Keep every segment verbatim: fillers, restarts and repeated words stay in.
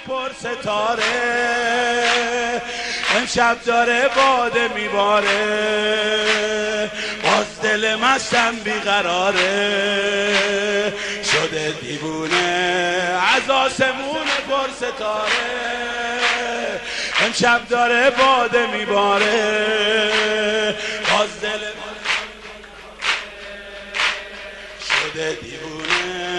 پر ستاره امشب داره باده میباره باز دل مستم بیقراره شده دیوونه از آسمون پر ستاره امشب داره باده میباره باز دل شده دیوونه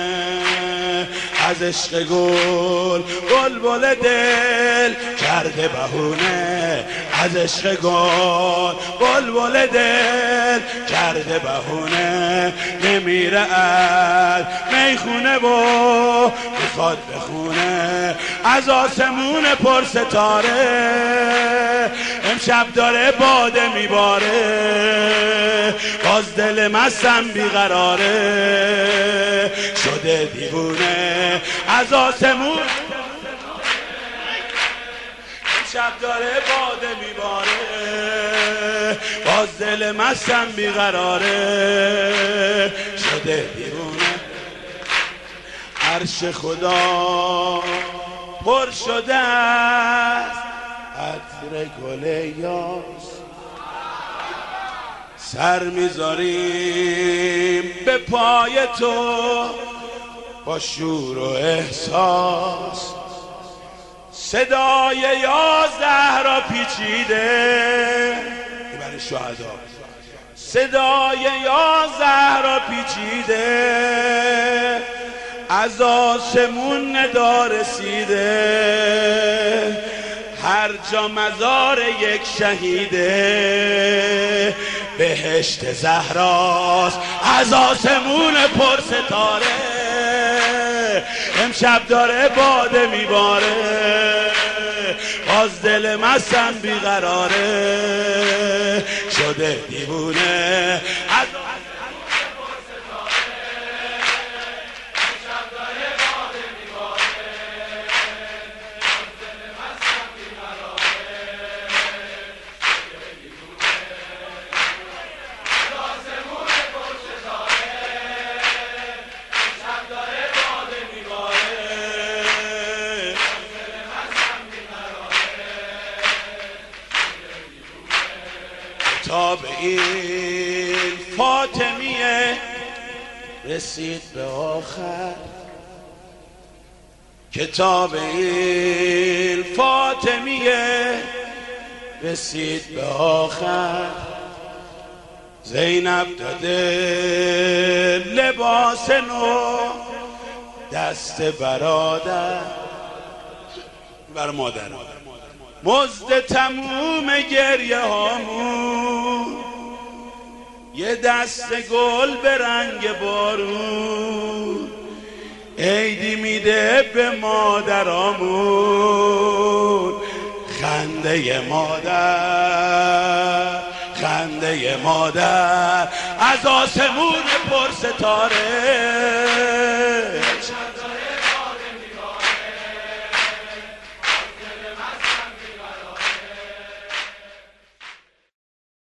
از عشق گل بلبل دل کرده بهونه از عشق گل بلبل دل کرده بهونه نمیره از میخونه و میخواد بخونه از آسمون پر ستاره امشب داره باده میباره باز دل مستم بیقراره شده دیوونه از آسمون امشب داره باده میباره باز دل مستم بیقراره شده دیوونه عرش خدا پر شده است عطر گل یاس سر میذاریم به پای تو با شور و احساس صدای یازده را پیچیده برای شهدا صدای یازده را پیچیده از آسمون ندا رسیده هر جا مزار یک شهیده بهشت زهراست از آسمون پر ستاره امشب داره باده میباره باز دل مستم بیقراره شده دیوونه از کتاب این فاطمیه رسید به آخر کتاب این فاطمیه رسید به آخر زینب داده لباس نو دست برادر بر مادر مزد تموم گریه هامون یه دست گل به رنگ بارون عیدی میده به مادرامون خنده مادر خنده مادر از آسمون پر ستاره